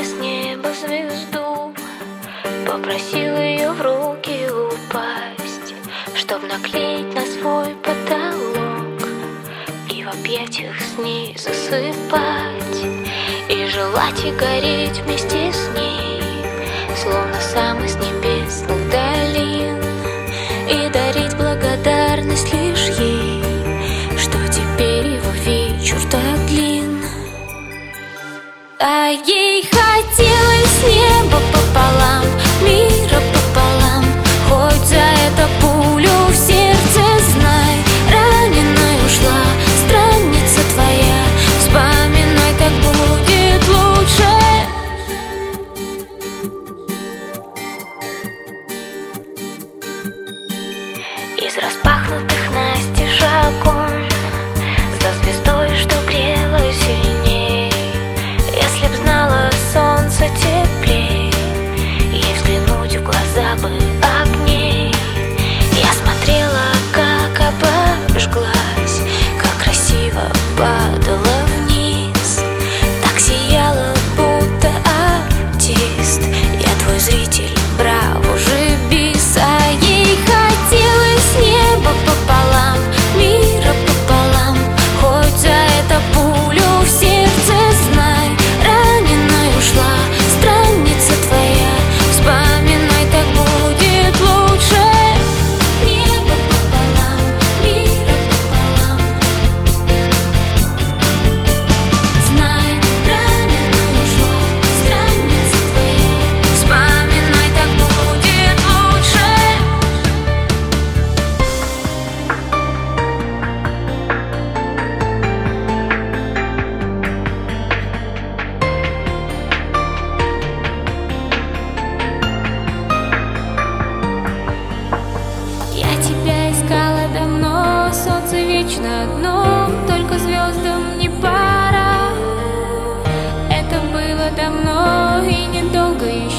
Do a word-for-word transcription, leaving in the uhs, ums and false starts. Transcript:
тебе с неба звезду, попросил ее в руки упасть, чтоб наклеить на свой потолок и в объятиях с ней засыпать, и желать и гореть вместе с ней, словно сам из небесных долин, и дарить благодарность лишь ей, что теперь его вечер так длин. А ей хотелось неба пополам, мира пополам, хоть за это пулю в сердце, знай, раненой ушла страница твоя, вспоминай, так будет лучше. Из распахнутых настежь окон за звездой, что грело сильней, если б знала солнце теплей, ей взглянуть в глаза бы огней. Я смотрела, как обожглась, как красиво падала вниз, так сияла, будто артист. Я твой зритель, браво же бис. А ей хотелось неба пополам, мира пополам, хоть за это пулю в сердце, знай, раненой ушла страница твоя, вспоминай, так будет лучше. Небо пополам, мира пополам, знай, раненой ушла страница твоя, вспоминай, так будет лучше. Я тебя искала давно, солнце вечно одно, только звездам не пара. Это было давно и недолго еще.